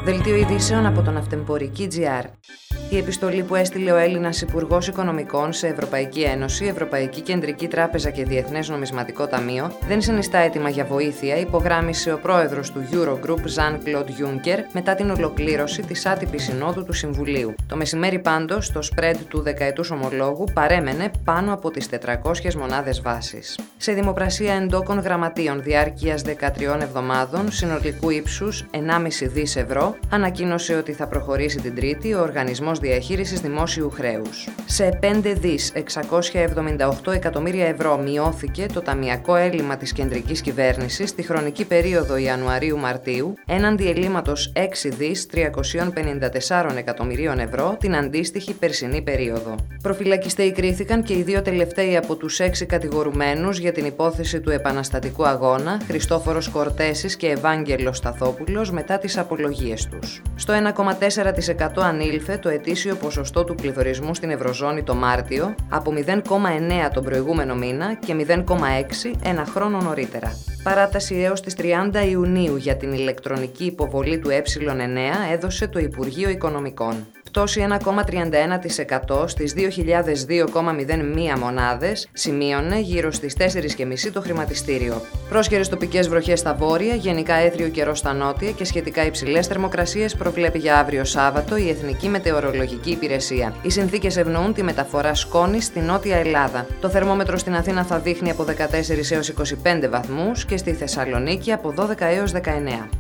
Δελτίο ειδήσεων από τον Αυτεμπορική.gr. Η επιστολή που έστειλε ο Έλληνας Υπουργός Οικονομικών σε Ευρωπαϊκή Ένωση, Ευρωπαϊκή Κεντρική Τράπεζα και Διεθνές Νομισματικό Ταμείο δεν συνιστά έτοιμα για βοήθεια, υπογράμμισε ο πρόεδρος του Eurogroup, Jean-Claude Juncker, μετά την ολοκλήρωση της άτυπης συνόδου του Συμβουλίου. Το μεσημέρι πάντως, το spread του δεκαετούς ομολόγου παρέμενε πάνω από τις 400 μονάδες βάσης. Σε δημοπρασία εντόκων γραμματείων διάρκειας 13 εβδομάδων, συνολικού ύψους 1,5 δις ευρώ, ανακοίνωσε ότι θα προχωρήσει την Τρίτη ο Οργανισμός Διαχείρισης Δημόσιου Χρέους. Σε 5 δις 678 εκατομμύρια ευρώ μειώθηκε το ταμειακό έλλειμμα της κεντρικής κυβέρνησης στη χρονική περίοδο Ιανουαρίου-Μαρτίου, έναντι ελλείμματος 6 δις 354 εκατομμυρίων ευρώ την αντίστοιχη περσινή περίοδο. Προφυλακιστέοι κρίθηκαν και οι δύο τελευταίοι από τους 6 κατηγορουμένους για την υπόθεση του επαναστατικού αγώνα, Χριστόφορος Κορτέσης και Ευάγγελος Σταθόπουλος, μετά τις απολογίες τους. Στο 1,4% ανήλθε το ετήσιο ποσοστό του πληθωρισμού στην Ευρωζώνη το Μάρτιο, από 0,9 τον προηγούμενο μήνα και 0,6 ένα χρόνο νωρίτερα. Παράταση έως τις 30 Ιουνίου για την ηλεκτρονική υποβολή του Ε9 έδωσε το Υπουργείο Οικονομικών. Πτώση 1,31% στις 2.002,01 μονάδες σημείωνε γύρω στις 4.30 το χρηματιστήριο. Πρόσχερες τοπικές βροχές στα βόρεια, γενικά έθριο καιρό στα νότια και σχετικά υψηλές θερμοκρασίες προβλέπει για αύριο Σάββατο η Εθνική Μετεωρολογική Υπηρεσία. Οι συνθήκες ευνοούν τη μεταφορά σκόνης στη Νότια Ελλάδα. Το θερμόμετρο στην Αθήνα θα δείχνει από 14 έως 25 βαθμούς και στη Θεσσαλονίκη από 12 έως 19.